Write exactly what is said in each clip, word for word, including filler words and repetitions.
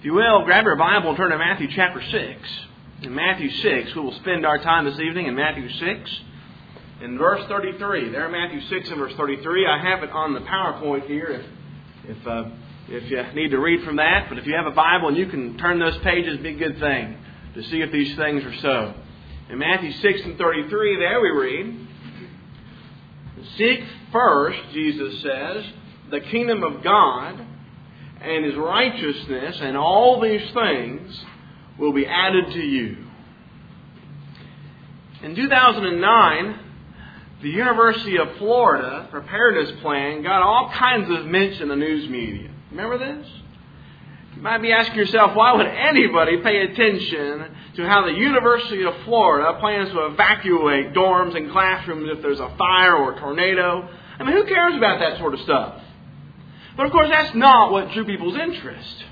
If you will, grab your Bible and turn to Matthew chapter six. In Matthew six, we will spend our time this evening in Matthew six. In verse thirty-three, there Matthew six and verse thirty-three. I have it on the PowerPoint here if if, uh, if you need to read from that. But if you have a Bible and you can turn those pages, it'd be a good thing to see if these things are so. In Matthew six and thirty-three, there we read, "Seek first," Jesus says, "the kingdom of God and His righteousness, and all these things will be added to you." In two thousand nine, the University of Florida preparedness plan got all kinds of mention in the news media. Remember this? You might be asking yourself, why would anybody pay attention to how the University of Florida plans to evacuate dorms and classrooms if there's a fire or a tornado? I mean, who cares about that sort of stuff? But of course, that's not what drew people's interest.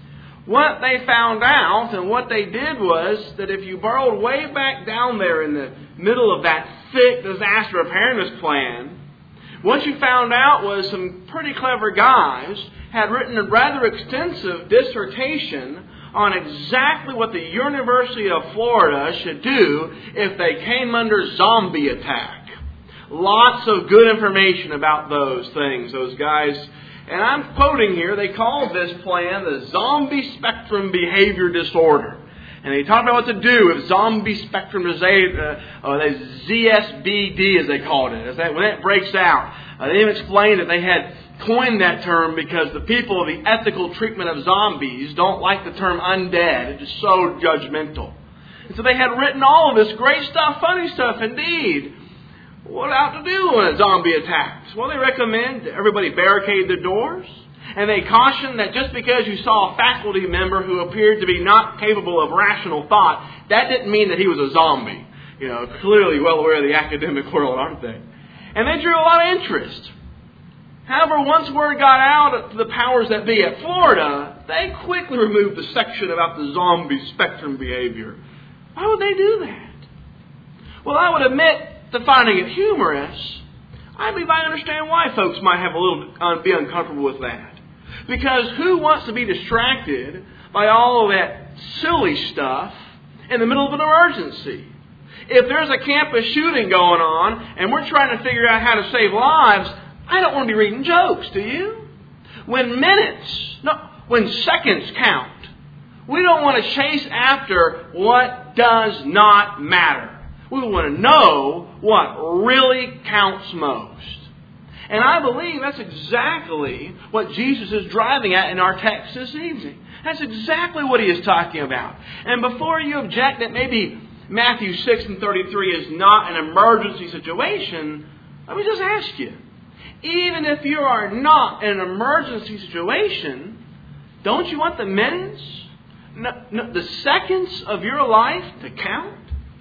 What they found out and what they did was that if you burrowed way back down there in the middle of that thick disaster preparedness plan, what you found out was some pretty clever guys had written a rather extensive dissertation on exactly what the University of Florida should do if they came under zombie attack. Lots of good information about those things, those guys. And I'm quoting here, they called this plan the Zombie Spectrum Behavior Disorder. And they talked about what to do if zombie spectrum disorder, uh, uh, Z S B D as they called it, as that, when that breaks out. Uh, they even explained that they had coined that term because the people of the ethical treatment of zombies don't like the term undead. It is so judgmental. And so they had written all of this great stuff, funny stuff indeed. What ought to do when a zombie attacks? Well, they recommend that everybody barricade their doors. And they caution that just because you saw a faculty member who appeared to be not capable of rational thought, that didn't mean that he was a zombie. You know, clearly well aware of the academic world, aren't they? And they drew a lot of interest. However, once word got out to the powers that be at Florida, they quickly removed the section about the zombie spectrum behavior. Why would they do that? Well, I would admit to finding it humorous. I believe I understand why folks might have a little uh, be uncomfortable with that. Because who wants to be distracted by all of that silly stuff in the middle of an emergency? If there's a campus shooting going on and we're trying to figure out how to save lives, I don't want to be reading jokes, do you? When minutes, no, when seconds count, we don't want to chase after what does not matter. We want to know what really counts most. And I believe that's exactly what Jesus is driving at in our text this evening. That's exactly what He is talking about. And before you object that maybe Matthew six and thirty-three is not an emergency situation, let me just ask you, even if you are not in an emergency situation, don't you want the minutes, no, no, the seconds of your life to count?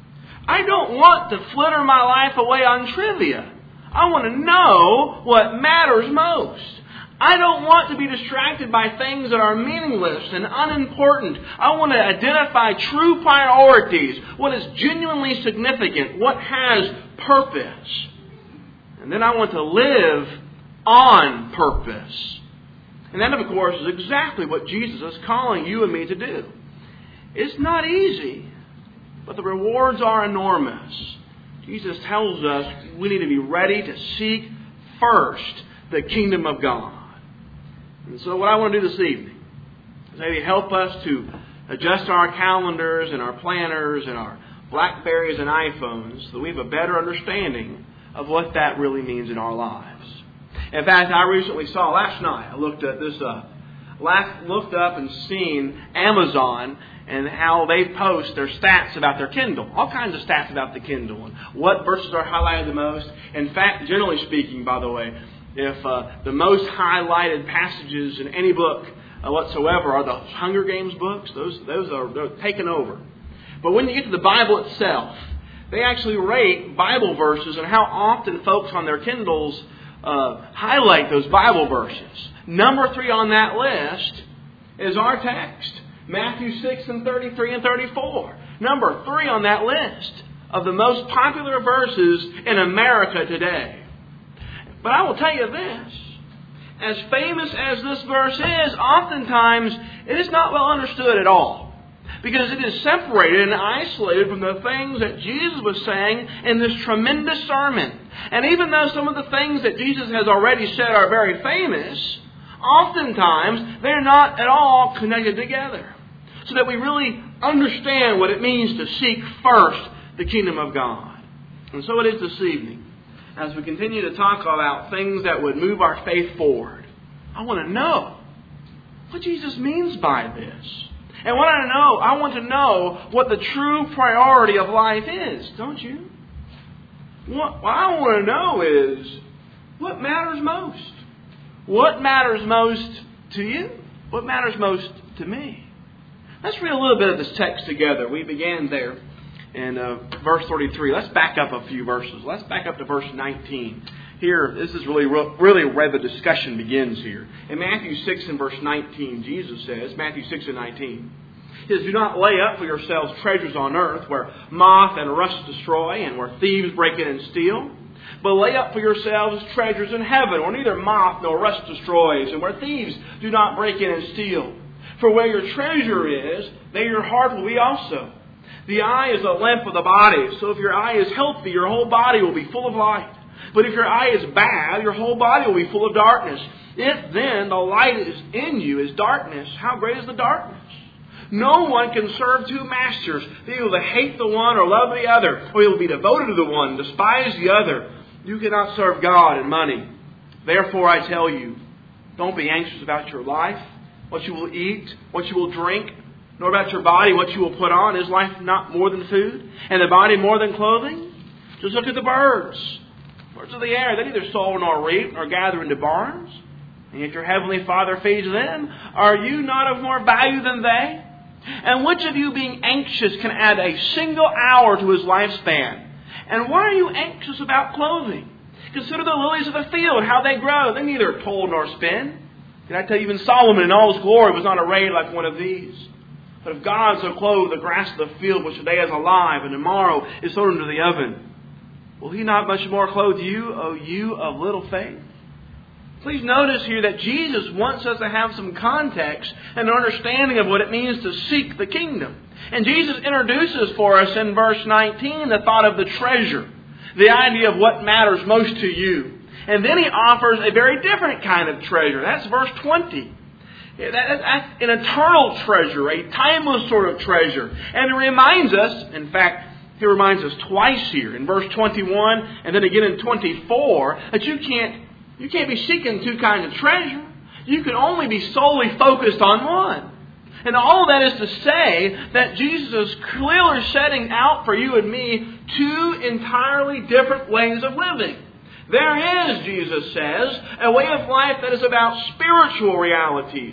I don't want to flitter my life away on trivia. I want to know what matters most. I don't want to be distracted by things that are meaningless and unimportant. I want to identify true priorities, what is genuinely significant, what has purpose. And then I want to live on purpose. And that, of course, is exactly what Jesus is calling you and me to do. It's not easy, but the rewards are enormous. Jesus tells us we need to be ready to seek first the kingdom of God. And so what I want to do this evening is maybe help us to adjust our calendars and our planners and our Blackberries and iPhones so that we have a better understanding of what that really means in our lives. In fact, I recently saw last night, I looked at this up, last, looked up and seen Amazon and how they post their stats about their Kindle. All kinds of stats about the Kindle. And what verses are highlighted the most. In fact, generally speaking, by the way, if uh, the most highlighted passages in any book uh, whatsoever are the Hunger Games books, those those are they're taken over. But when you get to the Bible itself, they actually rate Bible verses and how often folks on their Kindles uh, highlight those Bible verses. Number three on that list is our text. Matthew six and thirty-three and thirty-four. Number three on that list of the most popular verses in America today. But I will tell you this. as famous as this verse is, oftentimes it is not well understood at all. Because it is separated and isolated from the things that Jesus was saying in this tremendous sermon. And even though some of the things that Jesus has already said are very famous, oftentimes they're not at all connected together. So that we really understand what it means to seek first the kingdom of God. And so it is this evening. As we continue to talk about things that would move our faith forward, I want to know what Jesus means by this. And what I know, I want to know what the true priority of life is, don't you? What, what I want to know is what matters most. What matters most to you? What matters most to me? Let's read a little bit of this text together. We began there in uh, verse thirty-three. Let's back up a few verses. Let's back up to verse nineteen. Here, this is really, really where the discussion begins here. In Matthew six and verse nineteen, Jesus says, Matthew six and nineteen, He says, "Do not lay up for yourselves treasures on earth, where moth and rust destroy, and where thieves break in and steal. But lay up for yourselves treasures in heaven, where neither moth nor rust destroys, and where thieves do not break in and steal. For where your treasure is, there your heart will be also. The eye is a lamp of the body, so if your eye is healthy, your whole body will be full of light. But if your eye is bad, your whole body will be full of darkness. If then the light is in you is darkness, how great is the darkness? No one can serve two masters. He will hate the one or love the other, or he will be devoted to the one, despise the other. You cannot serve God and money. Therefore I tell you, don't be anxious about your life, what you will eat, what you will drink, nor about your body, what you will put on. Is life not more than food, and the body more than clothing? Just look at the birds. Birds of the air, they neither sow nor reap nor gather into barns, and yet your heavenly Father feeds them. Are you not of more value than they? And which of you, being anxious, can add a single hour to his lifespan? And why are you anxious about clothing? Consider the lilies of the field, how they grow. They neither toil nor spin. Did I tell you, even Solomon in all his glory was not arrayed like one of these? But if God so clothe the grass of the field, which today is alive and tomorrow is thrown into the oven, will He not much more clothe you, O you of little faith? Please notice here that Jesus wants us to have some context and understanding of what it means to seek the kingdom. And Jesus introduces for us in verse nineteen the thought of the treasure, the idea of what matters most to you. And then He offers a very different kind of treasure. That's verse twenty. That's an eternal treasure, a timeless sort of treasure. And it reminds us, in fact, He reminds us twice here, in verse twenty-one and then again in twenty-four, that you can't You can't be seeking two kinds of treasure. You can only be solely focused on one. And all that is to say that Jesus is clearly setting out for you and me two entirely different ways of living. There is, Jesus says, a way of life that is about spiritual realities.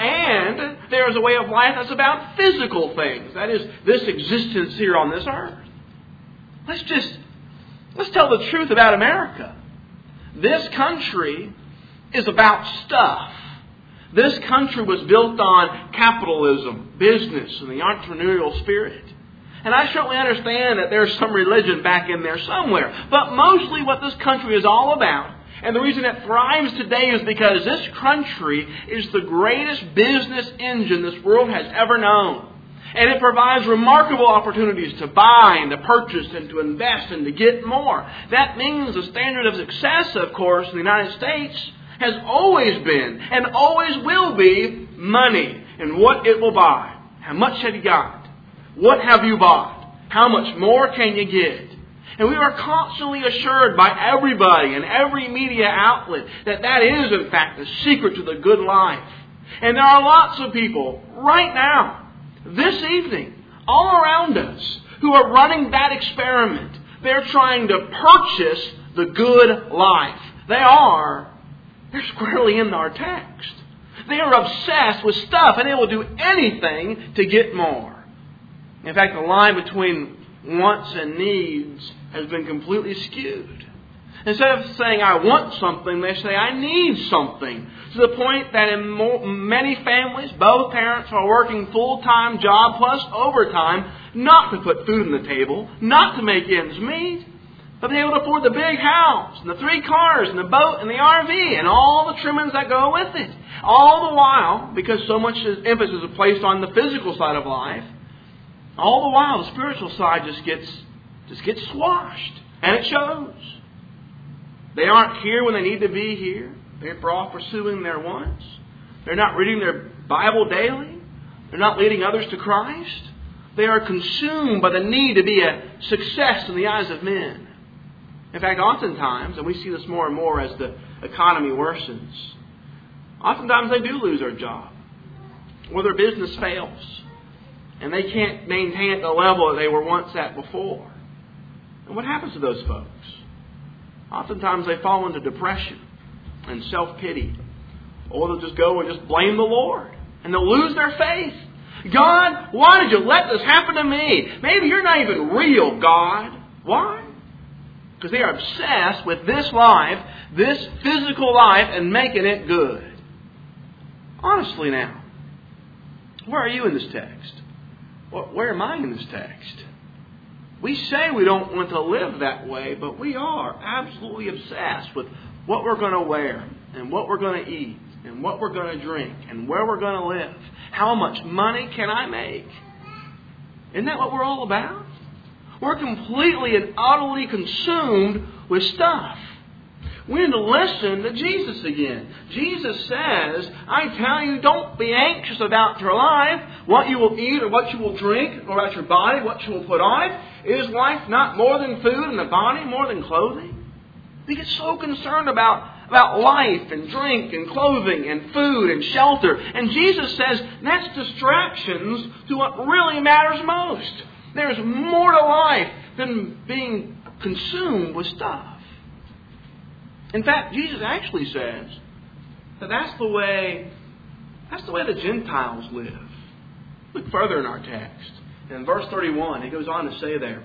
And there is a way of life that's about physical things. That is, this existence here on this earth. Let's just, let's tell the truth about America. This country is about stuff. This country was built on capitalism, business, and the entrepreneurial spirit. And I certainly understand that there's some religion back in there somewhere. But mostly what this country is all about, and the reason it thrives today, is because this country is the greatest business engine this world has ever known. And it provides remarkable opportunities to buy and to purchase and to invest and to get more. That means the standard of success, of course, in the United States has always been and always will be money and what it will buy. How much have you got? What have you bought? How much more can you get? And we are constantly assured by everybody and every media outlet that that is, in fact, the secret to the good life. And there are lots of people right now, this evening, all around us, who are running that experiment. They're trying to purchase the good life. They are. They're squarely in our text. They are obsessed with stuff, and they will do anything to get more. In fact, the line between wants and needs has been completely skewed. Instead of saying, I want something, they say, I need something. To the point that in more, many families, both parents are working full-time job plus overtime, not to put food on the table, not to make ends meet, They'll be able to afford the big house, and the three cars, and the boat, and the R V, and all the trimmings that go with it. All the while, because so much emphasis is placed on the physical side of life, all the while the spiritual side just gets, just gets squashed. And it shows. They aren't here when they need to be here. They're off pursuing their wants. They're not reading their Bible daily. They're not leading others to Christ. They are consumed by the need to be a success in the eyes of men. In fact, oftentimes, and we see this more and more as the economy worsens, oftentimes they do lose their job, or their business fails, and they can't maintain at the level that they were once at before. And what happens to those folks? Oftentimes they fall into depression and self-pity, or they'll just go and just blame the Lord, and they'll lose their faith. God, why did you let this happen to me? Maybe you're not even real, God. Why? Because they are obsessed with this life, this physical life, and making it good. Honestly now, where are you in this text? Where am I in this text? We say we don't want to live that way, but we are absolutely obsessed with what we're going to wear, and what we're going to eat, and what we're going to drink, and where we're going to live. How much money can I make? Isn't that what we're all about? We're completely and utterly consumed with stuff. We need to listen to Jesus again. Jesus says, I tell you, don't be anxious about your life, what you will eat or what you will drink, or about your body, what you will put on it. Is life not more than food, and the body more than clothing? We get so concerned about, about life and drink and clothing and food and shelter. And Jesus says that's distractions to what really matters most. There's more to life than being consumed with stuff. In fact, Jesus actually says that that's the way, that's the way the Gentiles live. Look further in our text. In verse thirty-one, he goes on to say there,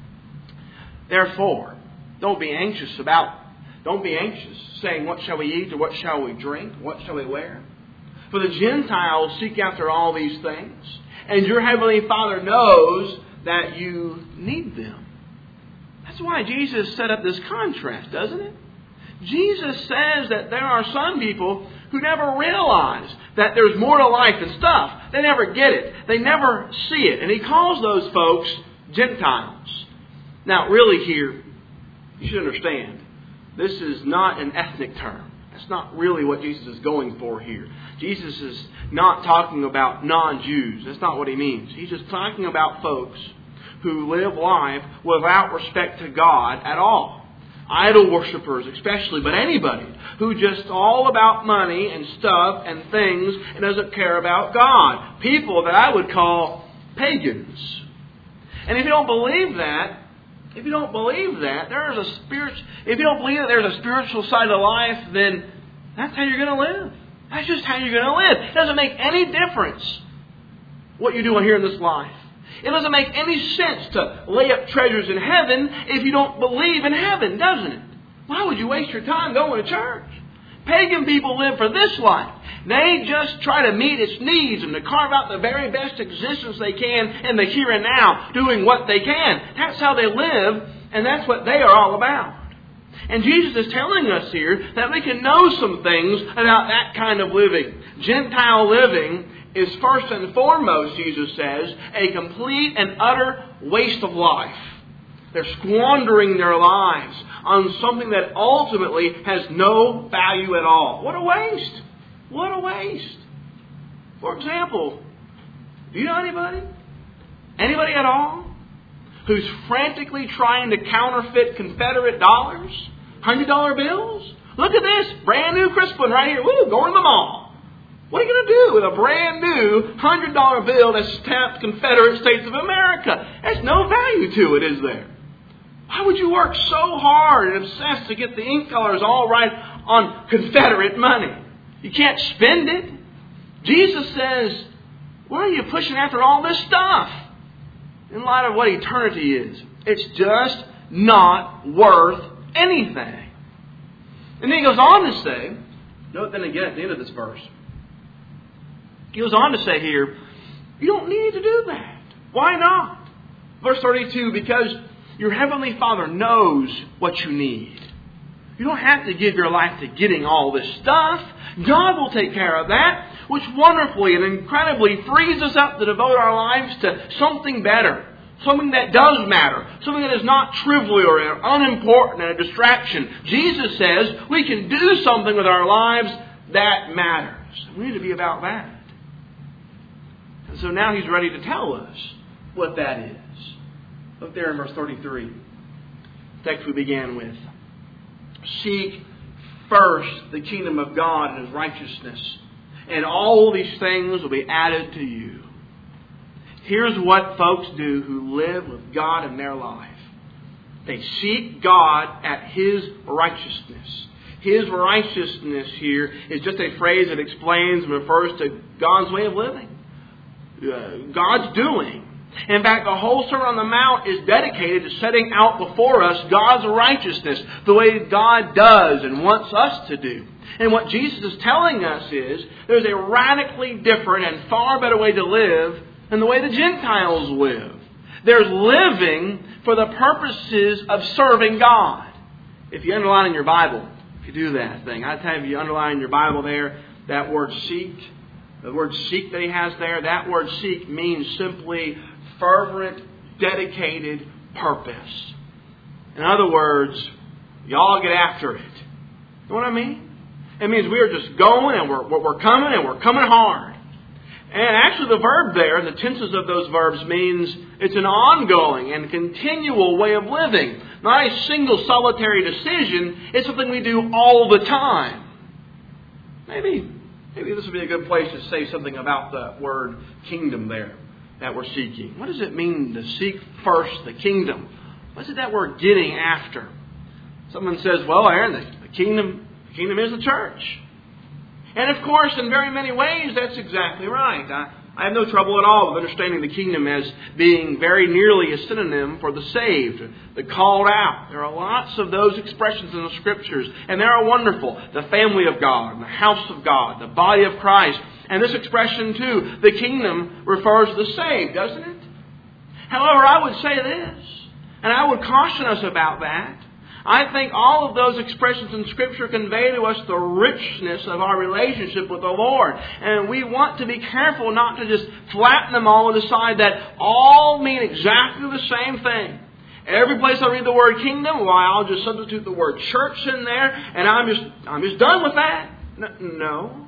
therefore, don't be anxious about, don't be anxious, saying, what shall we eat, or what shall we drink, what shall we wear? For the Gentiles seek after all these things, and your heavenly Father knows that you need them. That's why Jesus set up this contrast, doesn't it? Jesus says that there are some people who never realize that there's more to life than stuff. They never get it. They never see it. And he calls those folks Gentiles. Now, really here, you should understand, this is not an ethnic term. That's not really what Jesus is going for here. Jesus is not talking about non-Jews. That's not what he means. He's just talking about folks who live life without respect to God at all. Idol worshippers especially, but anybody who just all about money and stuff and things and doesn't care about God. People that I would call pagans. And if you don't believe that, if you don't believe that, there is a spirit. If you don't believe that there's a spiritual side of life, then that's how you're going to live. That's just how you're going to live. It doesn't make any difference what you're doing here in this life. It doesn't make any sense to lay up treasures in heaven if you don't believe in heaven, doesn't it? Why would you waste your time going to church? Pagan people live for this life. They just try to meet its needs and to carve out the very best existence they can in the here and now, doing what they can. That's how they live, and that's what they are all about. And Jesus is telling us here that we can know some things about that kind of living. Gentile living is first and foremost, Jesus says, a complete and utter waste of life. They're squandering their lives on something that ultimately has no value at all. What a waste! What a waste! For example, do you know anybody? Anybody at all? Who's frantically trying to counterfeit Confederate dollars? one hundred dollar bills? Look at this, brand new crisp one right here. Woo, going to the mall. What are you going to do with a brand new one hundred dollar bill that's stamped Confederate States of America? There's no value to it, is there? Why would you work so hard and obsess to get the ink colors all right on Confederate money? You can't spend it. Jesus says, why are you pushing after all this stuff? In light of what eternity is, it's just not worth anything. And then he goes on to say, note then again at the end of this verse, he goes on to say here, you don't need to do that. Why not? Verse thirty-two, because Your Heavenly Father knows what you need. You don't have to give your life to getting all this stuff. God will take care of that, which wonderfully and incredibly frees us up to devote our lives to something better. Something that does matter. Something that is not trivial or unimportant and a distraction. Jesus says we can do something with our lives that matters. We need to be about that. And so now He's ready to tell us what that is. Look there in verse thirty-three. The text we began with. Seek first the kingdom of God and His righteousness, and all these things will be added to you. Here's what folks do who live with God in their life. They seek God at His righteousness. His righteousness here is just a phrase that explains and refers to God's way of living. Uh, God's doing. In fact, the whole Sermon on the Mount is dedicated to setting out before us God's righteousness, the way God does and wants us to do. And what Jesus is telling us is there's a radically different and far better way to live than the way the Gentiles live. There's living for the purposes of serving God. If you underline in your Bible, if you do that thing, I tell you, if you underline in your Bible there, that word seek, the word seek that he has there, that word seek means simply fervent, dedicated purpose. In other words, y'all get after it. You know what I mean? It means we are just going and we're, we're coming and we're coming hard. And actually the verb there, the tenses of those verbs means it's an ongoing and continual way of living. Not a single solitary decision. It's something we do all the time. Maybe, maybe this would be a good place to say something about the word kingdom there that we're seeking. What does it mean to seek first the kingdom? What's it that we're getting after? Someone says, well, Aaron, the, the kingdom, the kingdom is the church. And of course, in very many ways, that's exactly right. I, I have no trouble at all with understanding the kingdom as being very nearly a synonym for the saved, the called out. There are lots of those expressions in the Scriptures, and they are wonderful. The family of God, the house of God, the body of Christ. And this expression, too, the kingdom, refers to the saved, doesn't it? However, I would say this, and I would caution us about that. I think all of those expressions in Scripture convey to us the richness of our relationship with the Lord. And we want to be careful not to just flatten them all and decide that all mean exactly the same thing. Every place I read the word kingdom, why, I'll just substitute the word church in there, and I'm just, I'm just done with that. No.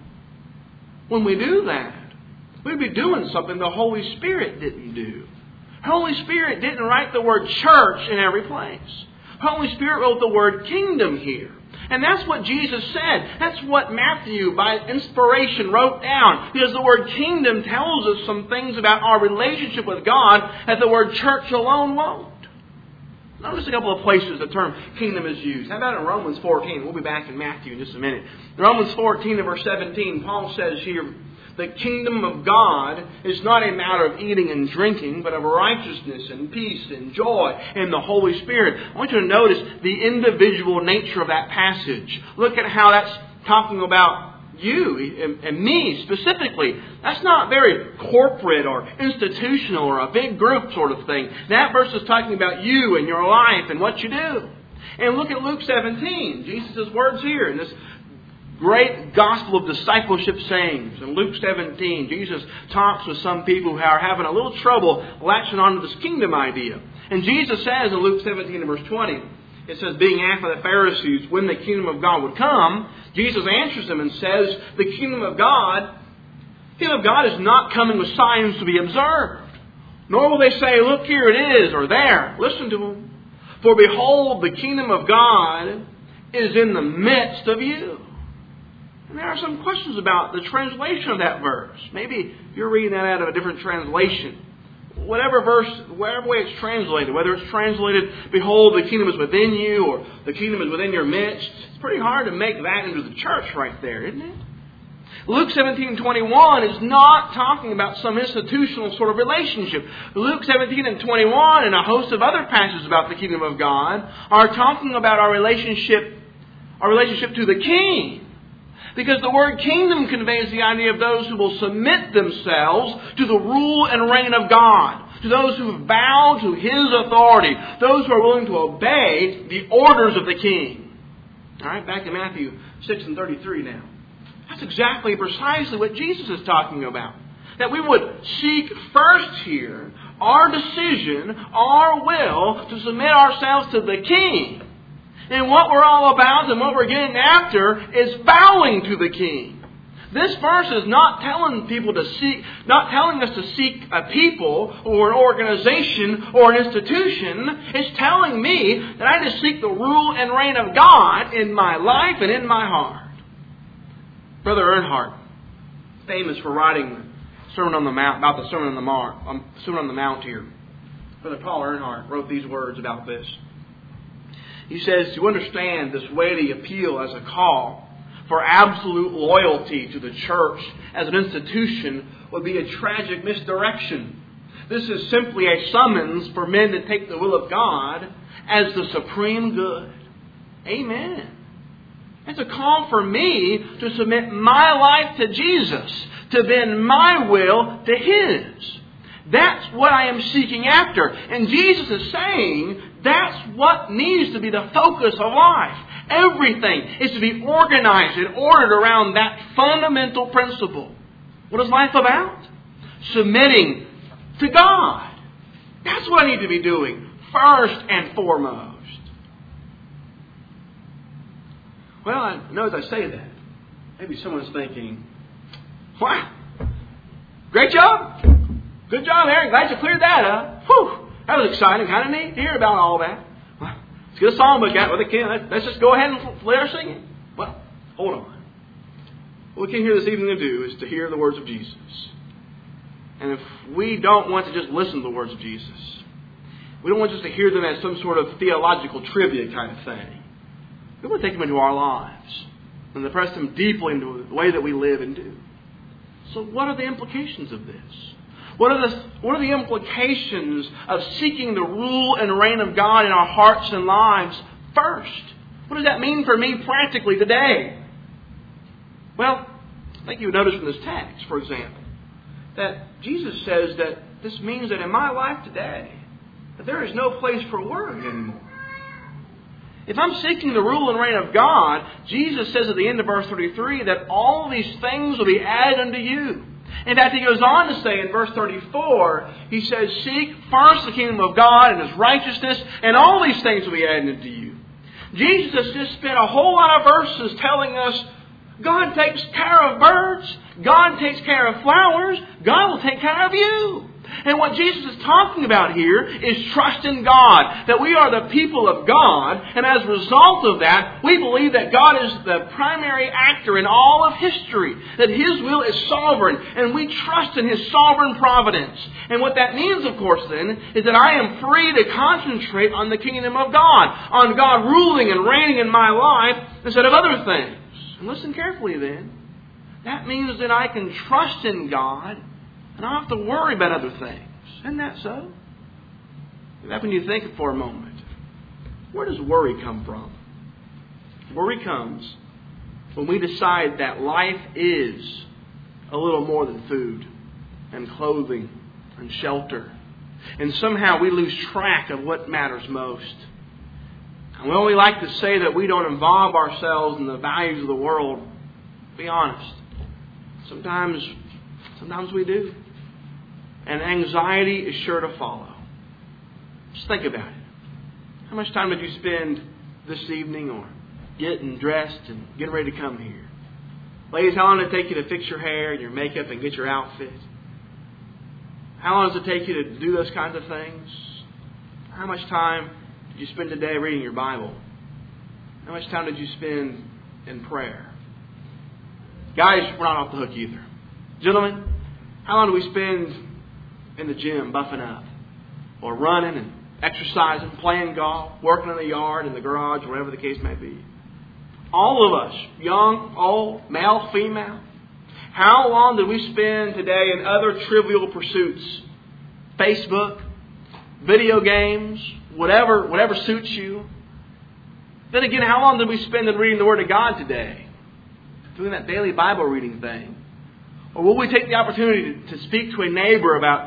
When we do that, we'd be doing something the Holy Spirit didn't do. The Holy Spirit didn't write the word church in every place. The Holy Spirit wrote the word kingdom here. And that's what Jesus said. That's what Matthew, by inspiration, wrote down. Because the word kingdom tells us some things about our relationship with God that the word church alone won't. Notice a couple of places the term kingdom is used. How about in Romans fourteen? We'll be back in Matthew in just a minute. In Romans fourteen and verse seventeen, Paul says here, the kingdom of God is not a matter of eating and drinking, but of righteousness and peace and joy in the Holy Spirit. I want you to notice the individual nature of that passage. Look at how that's talking about you and me specifically. That's not very corporate or institutional or a big group sort of thing. That verse is talking about you and your life and what you do. And look at Luke seventeen. Jesus' words here in this great gospel of discipleship sayings. In Luke seventeen, Jesus talks with some people who are having a little trouble latching onto this kingdom idea. And Jesus says in Luke seventeen and verse twenty, it says, being asked by the Pharisees when the kingdom of God would come, Jesus answers them and says, the kingdom of God, the kingdom of God is not coming with signs to be observed. Nor will they say, look, here it is, or there. Listen to them. For behold, the kingdom of God is in the midst of you. And there are some questions about the translation of that verse. Maybe you're reading that out of a different translation. Whatever verse, whatever way it's translated, whether it's translated, behold, the kingdom is within you, or the kingdom is within your midst, it's pretty hard to make that into the church right there, isn't it? Luke seventeen twenty-one is not talking about some institutional sort of relationship. Luke seventeen and twenty-one and a host of other passages about the kingdom of God are talking about our relationship, our relationship to the King. Because the word kingdom conveys the idea of those who will submit themselves to the rule and reign of God. to those who bow to His authority, those who are willing to obey the orders of the King. All right, back to Matthew six and thirty-three now. That's exactly, precisely what Jesus is talking about. That we would seek first here our decision, our will, to submit ourselves to the King. And what we're all about and what we're getting after is bowing to the King. This verse is not telling people to seek, not telling us to seek a people or an organization or an institution. It's telling me that I just seek the rule and reign of God in my life and in my heart. Brother Earnhardt, famous for writing the Sermon on the Mount, about the Sermon on the, Mar, um, Sermon on the Mount here. Brother Paul Earnhardt wrote these words about this. He says, to understand this weighty appeal as a call for absolute loyalty to the church as an institution would be a tragic misdirection. This is simply a summons for men to take the will of God as the supreme good. Amen. It's a call for me to submit my life to Jesus, to bend my will to His. That's what I am seeking after. And Jesus is saying that's what needs to be the focus of life. Everything is to be organized and ordered around that fundamental principle. What is life about? Submitting to God. That's what I need to be doing first and foremost. Well, I know as I say that, maybe someone's thinking, wow, great job. Good job, Eric. Glad you cleared that up. Whew, that was exciting. Kind of neat to hear about all that. Well, let's get a songbook out with the kid. Let's, let's just go ahead and let her sing it. Well, hold on. What we came here this evening to do is to hear the words of Jesus. And if we don't want to just listen to the words of Jesus, we don't want just to hear them as some sort of theological trivia kind of thing. We want to take them into our lives and to press them deeply into the way that we live and do. So what are the implications of this? What are the, what are the implications of seeking the rule and reign of God in our hearts and lives first? What does that mean for me practically today? Well, I think you would notice from this text, for example, that Jesus says that this means that in my life today, that there is no place for worry anymore. If I'm seeking the rule and reign of God, Jesus says at the end of verse thirty-three that all these things will be added unto you. In fact, he goes on to say in verse thirty-four, he says, seek first the kingdom of God and His righteousness, and all these things will be added unto you. Jesus has just spent a whole lot of verses telling us God takes care of birds, God takes care of flowers, God will take care of you. And what Jesus is talking about here is trust in God. That we are the people of God. And as a result of that, we believe that God is the primary actor in all of history. That His will is sovereign. And we trust in His sovereign providence. And what that means, of course, then, is that I am free to concentrate on the kingdom of God. On God ruling and reigning in my life instead of other things. And listen carefully then. That means that I can trust in God. And I don't have to worry about other things. Isn't that so? That when you think for a moment, where does worry come from? Worry comes when we decide that life is a little more than food and clothing and shelter. And somehow we lose track of what matters most. And while we like to say that we don't involve ourselves in the values of the world, be honest. Sometimes, sometimes we do. And anxiety is sure to follow. Just think about it. How much time did you spend this evening or getting dressed and getting ready to come here? Ladies, how long did it take you to fix your hair and your makeup and get your outfit? How long does it take you to do those kinds of things? How much time did you spend today reading your Bible? How much time did you spend in prayer? Guys, we're not off the hook either. Gentlemen, how long do we spend in the gym buffing up? Or running and exercising, playing golf, working in the yard, in the garage, whatever the case may be? All of us, young, old, male, female. How long did we spend today in other trivial pursuits? Facebook, video games, whatever, whatever suits you. Then again, how long did we spend in reading the Word of God today? Doing that daily Bible reading thing. Or will we take the opportunity to speak to a neighbor about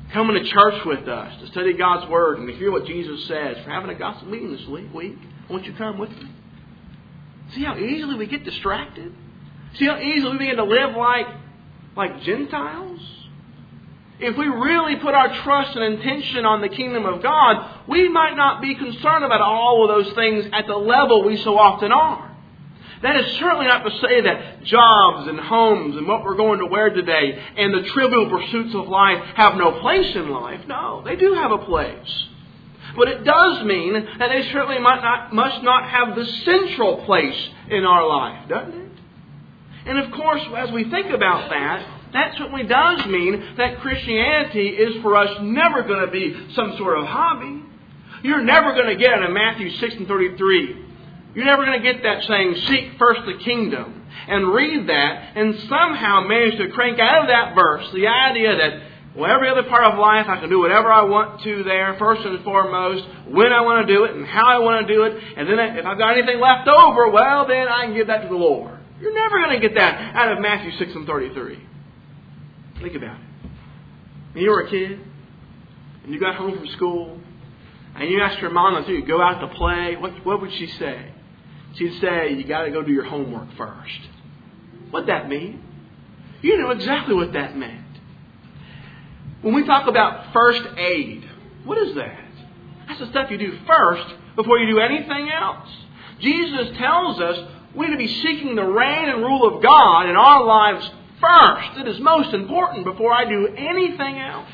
coming to church with us to study God's Word and to hear what Jesus says, for having a gospel meeting this week, won't you come with me? See how easily we get distracted? See how easily we begin to live like, like Gentiles? If we really put our trust and intention on the kingdom of God, we might not be concerned about all of those things at the level we so often are. That is certainly not to say that jobs and homes and what we're going to wear today and the trivial pursuits of life have no place in life. No, they do have a place. But it does mean that they certainly might not, must not have the central place in our life, doesn't it? And of course, as we think about that, that certainly does mean that Christianity is for us never going to be some sort of hobby. You're never going to get it in Matthew six and thirty-three. You're never going to get that saying, seek first the kingdom, and read that and somehow manage to crank out of that verse the idea that, well, every other part of life I can do whatever I want to there, first and foremost, when I want to do it and how I want to do it. And then if I've got anything left over, well, then I can give that to the Lord. You're never going to get that out of Matthew six and thirty-three. Think about it. When you were a kid, and you got home from school, and you asked your mom if you could go out to play, what, what would she say? She'd say, you got to go do your homework first. What'd that mean? You knew exactly what that meant. When we talk about first aid, what is that? That's the stuff you do first before you do anything else. Jesus tells us we need to be seeking the reign and rule of God in our lives first. It is most important before I do anything else.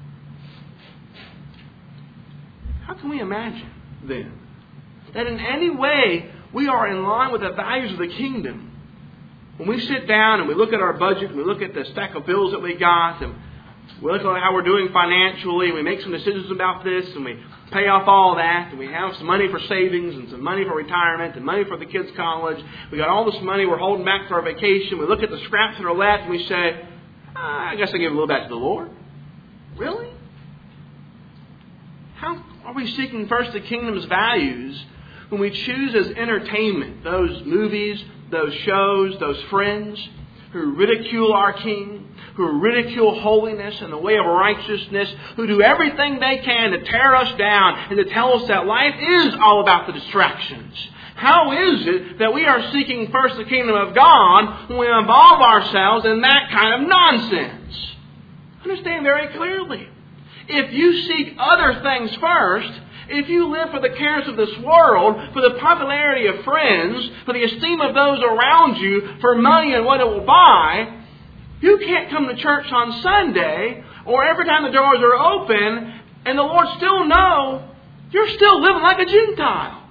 How can we imagine, then, that in any way we are in line with the values of the kingdom? When we sit down and we look at our budget, and we look at the stack of bills that we got, and we look at how we're doing financially, and we make some decisions about this, and we pay off all that, and we have some money for savings, and some money for retirement, and money for the kids' college. We got all this money we're holding back for our vacation. We look at the scraps that are left, and we say, ah, I guess I give a little back to the Lord. Really? How are we seeking first the kingdom's values when we choose as entertainment those movies, those shows, those friends who ridicule our King, who ridicule holiness and the way of righteousness, who do everything they can to tear us down and to tell us that life is all about the distractions? How is it that we are seeking first the kingdom of God when we involve ourselves in that kind of nonsense? Understand very clearly. If you seek other things first, if you live for the cares of this world, for the popularity of friends, for the esteem of those around you, for money and what it will buy, you can't come to church on Sunday or every time the doors are open and the Lord still know you're still living like a Gentile.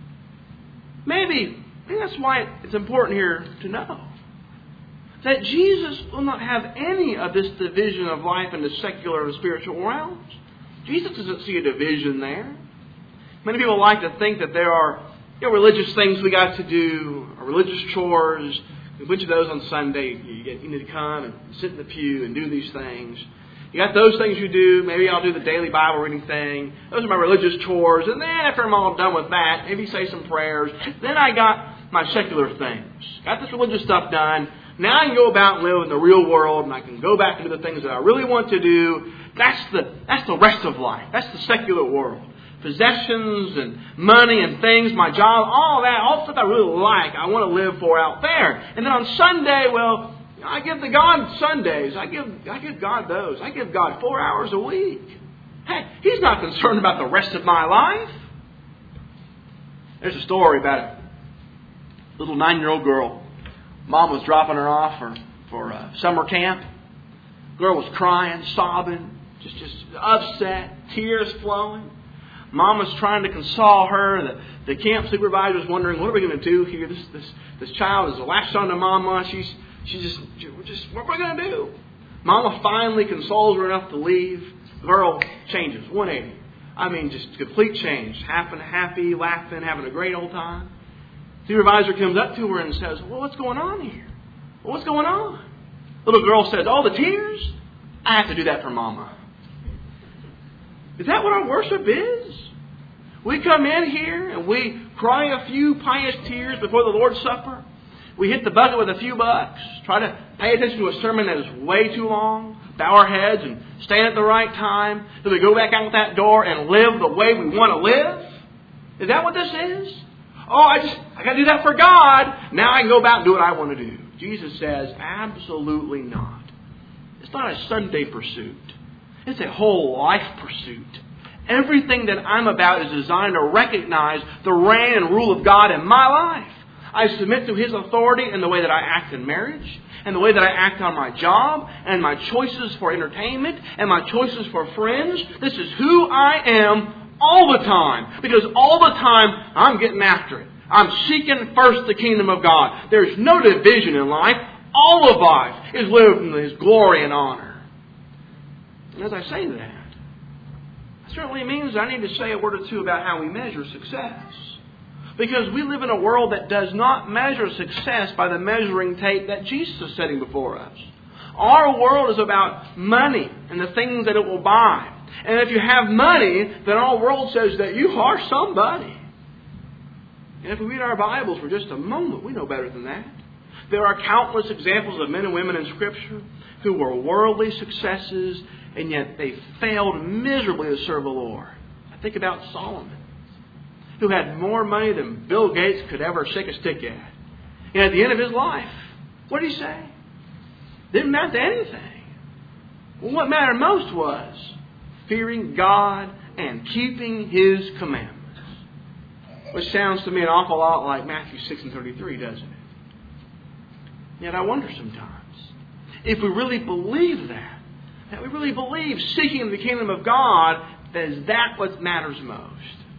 Maybe, I think that's why it's important here to know that Jesus will not have any of this division of life into secular and spiritual realms. Jesus doesn't see a division there. Many people like to think that there are you know, religious things we got to do, or religious chores. A bunch of those on Sunday. You, get, you need to come and sit in the pew and do these things. You got those things you do. Maybe I'll do the daily Bible reading thing. Those are my religious chores. And then after I'm all done with that, maybe say some prayers. Then I got my secular things. Got this religious stuff done. Now I can go about and live in the real world, and I can go back and do the things that I really want to do. That's the that's the rest of life. That's the secular world. Possessions and money and things, my job, all that, all the stuff I really like, I want to live for out there. And then on Sunday, well, I give the God Sundays. I give I give God those. I give God four hours a week. Hey, He's not concerned about the rest of my life. There's a story about a little nine-year-old girl. Mom was dropping her off for, for uh, summer camp. Girl was crying, sobbing, just, just upset, tears flowing. Mom was trying to console her. The, the camp supervisor was wondering, what are we going to do here? This this this child is latched onto Mama. She's she's just just what are we going to do? Mama finally consoles her enough to leave. The girl changes one eighty. I mean, just complete change. Happy, happy, laughing, having a great old time. Supervisor comes up to her and says, well, what's going on here? Well, what's going on? Little girl says, oh, the tears? I have to do that for Mama. Is that what our worship is? We come in here and we cry a few pious tears before the Lord's Supper. We hit the bucket with a few bucks. Try to pay attention to a sermon that is way too long. Bow our heads and stand at the right time. Do we go back out that door and live the way we want to live? Is that what this is? Oh, I just, I got to do that for God. Now I can go about and do what I want to do. Jesus says, absolutely not. It's not a Sunday pursuit. It's a whole life pursuit. Everything that I'm about is designed to recognize the reign and rule of God in my life. I submit to His authority in the way that I act in marriage, and the way that I act on my job, and my choices for entertainment, and my choices for friends. This is who I am all the time. Because all the time, I'm getting after it. I'm seeking first the kingdom of God. There's no division in life. All of life is lived in His glory and honor. And as I say that, it certainly means I need to say a word or two about how we measure success. Because we live in a world that does not measure success by the measuring tape that Jesus is setting before us. Our world is about money and the things that it will buy. And if you have money, then our world says that you are somebody. And if we read our Bibles for just a moment, we know better than that. There are countless examples of men and women in Scripture who were worldly successes, and yet they failed miserably to serve the Lord. I think about Solomon, who had more money than Bill Gates could ever shake a stick at. And at the end of his life, what did he say? Didn't amount to anything. Well, what mattered most was fearing God and keeping His commandments. Which sounds to me an awful lot like Matthew six and thirty-three, doesn't it? Yet I wonder sometimes, if we really believe that, that we really believe seeking the kingdom of God, then is that what matters most?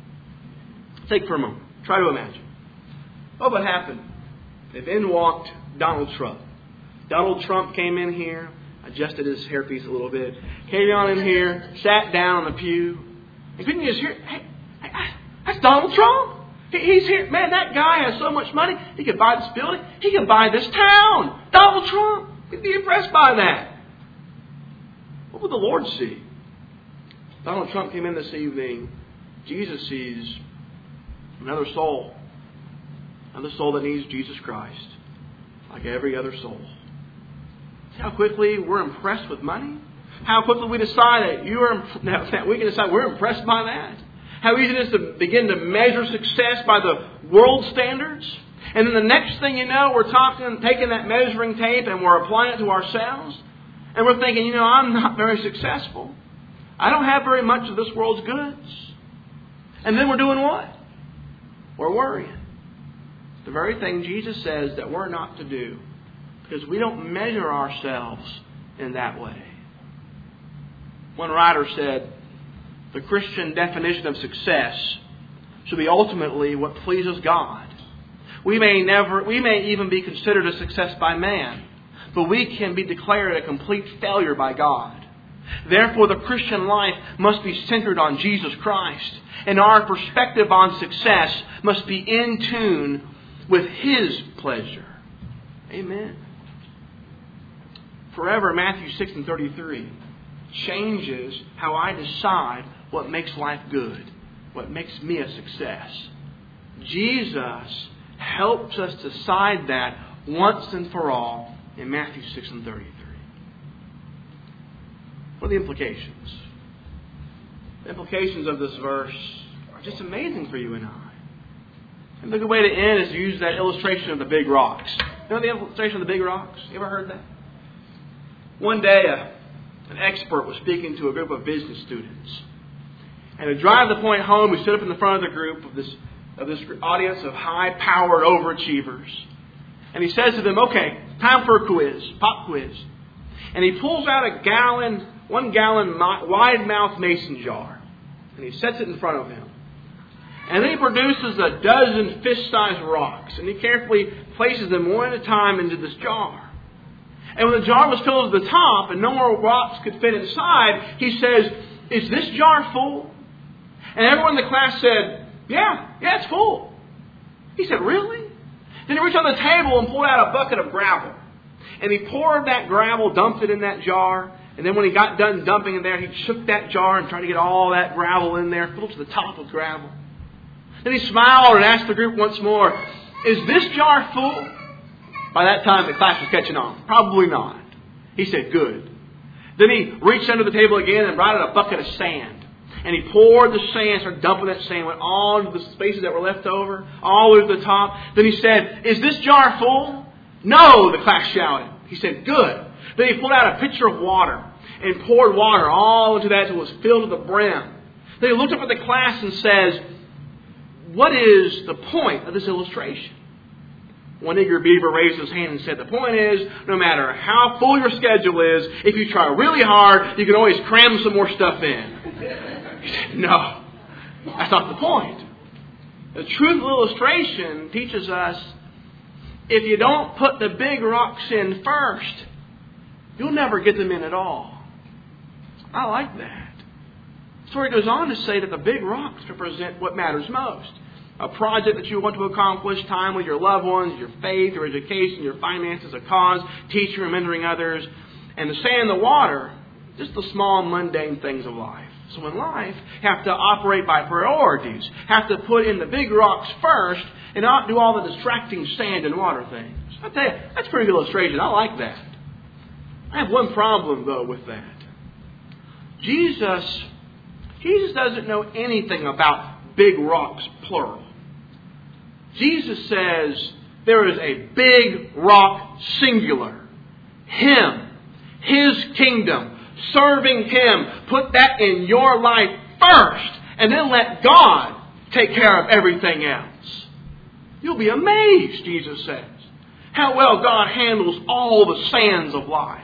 Take for a moment. Try to imagine. What would happen if in walked Donald Trump? Donald Trump came in here, adjusted his hairpiece a little bit, came on in here, sat down on the pew, and couldn't you just hear, hey, hey, that's Donald Trump. He's here. Man, that guy has so much money. He could buy this building. He could buy this town. Donald Trump. He'd be impressed by that. What would the Lord see? Donald Trump came in this evening. Jesus sees another soul. Another soul that needs Jesus Christ. Like every other soul. See how quickly we're impressed with money? How quickly we decide that you are that we can decide we're impressed by that? How easy it is to begin to measure success by the world standards. And then the next thing you know, we're talking, taking that measuring tape and we're applying it to ourselves. And we're thinking, you know, I'm not very successful. I don't have very much of this world's goods. And then we're doing what? We're worrying. The very thing Jesus says that we're not to do. Because we don't measure ourselves in that way. One writer said, the Christian definition of success should be ultimately what pleases God. We may never, we may even be considered a success by man, but we can be declared a complete failure by God. Therefore, the Christian life must be centered on Jesus Christ, and our perspective on success must be in tune with His pleasure. Amen. Forever, Matthew six and thirty-three changes how I decide what makes life good, what makes me a success. Jesus helps us decide that once and for all in Matthew six and thirty-three. What are the implications? The implications of this verse are just amazing for you and I. And the good way to end is to use that illustration of the big rocks. You know the illustration of the big rocks? You ever heard that? One day, a, an expert was speaking to a group of business students. And to drive the point home, he stood up in the front of the group of this, of this audience of high-powered overachievers. And he says to them, okay, time for a quiz, pop quiz. And he pulls out a gallon, one gallon wide-mouthed mason jar. And he sets it in front of him. And then he produces a dozen fist-sized rocks. And he carefully places them one at a time into this jar. And when the jar was filled to the top and no more rocks could fit inside, he says, is this jar full? And everyone in the class said, yeah, yeah, it's full. He said, really? Then he reached on the table and pulled out a bucket of gravel. And he poured that gravel, dumped it in that jar. And then when he got done dumping it there, he shook that jar and tried to get all that gravel in there, filled to the top with gravel. Then he smiled and asked the group once more, is this jar full? By that time, the class was catching on. Probably not. He said, good. Then he reached under the table again and brought out a bucket of sand. And he poured the sand, started dumping that sand, went all into the spaces that were left over, all the way to the top. Then he said, is this jar full? No, the class shouted. He said, good. Then he pulled out a pitcher of water and poured water all into that until it was filled to the brim. Then he looked up at the class and says, what is the point of this illustration? One eager beaver raised his hand and said, the point is, no matter how full your schedule is, if you try really hard, you can always cram some more stuff in. He said, no, that's not the point. The truth of illustration teaches us, if you don't put the big rocks in first, you'll never get them in at all. I like that. The story goes on to say that the big rocks represent what matters most. A project that you want to accomplish, time with your loved ones, your faith, your education, your finances, a cause, teaching or mentoring others. And the sand and the water, just the small mundane things of life. So in life, you have to operate by priorities. Have to put in the big rocks first and not do all the distracting sand and water things. I tell you, that's a pretty good illustration. I like that. I have one problem, though, with that. Jesus, Jesus doesn't know anything about big rocks, plural. Jesus says there is a big rock, singular. Him. His kingdom. Serving Him. Put that in your life first. And then let God take care of everything else. You'll be amazed, Jesus says, how well God handles all the sands of life.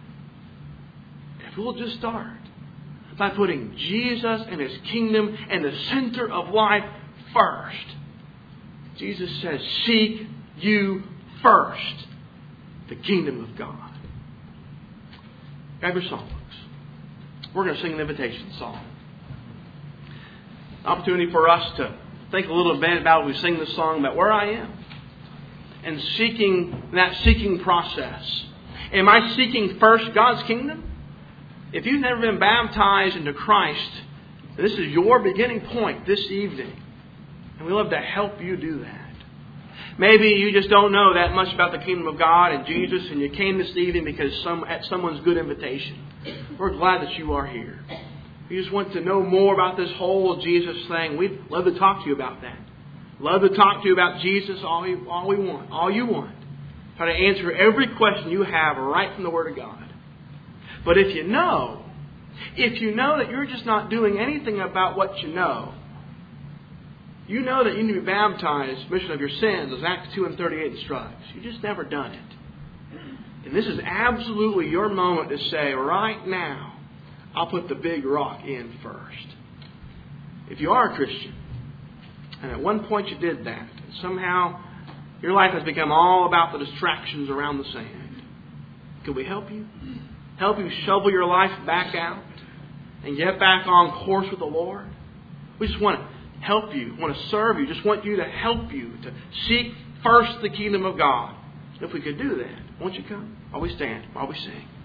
If we'll just start by putting Jesus and His kingdom in the center of life first. Jesus says, seek you first the kingdom of God. Grab your songbooks. We're going to sing an invitation song. Opportunity for us to think a little bit about, we sing this song, about where I am. And seeking, that seeking process. Am I seeking first God's kingdom? If you've never been baptized into Christ, this is your beginning point this evening. And we love to help you do that. Maybe you just don't know that much about the kingdom of God and Jesus, and you came this evening because some at someone's good invitation. We're glad that you are here. You just want to know more about this whole Jesus thing. We'd love to talk to you about that. Love to talk to you about Jesus all, you, all we want, all you want. Try to answer every question you have right from the Word of God. But if you know, if you know that you're just not doing anything about what you know, you know that you need to be baptized, remission of your sins, as Acts two and thirty-eight instructs. You've just never done it. And this is absolutely your moment to say, right now, I'll put the big rock in first. If you are a Christian, and at one point you did that, and somehow your life has become all about the distractions around the sand, can we help you? Help you shovel your life back out and get back on course with the Lord? We just want to help you, want to serve you, just want you to help you to seek first the kingdom of God. If we could do that, won't you come? While we stand, while we sing.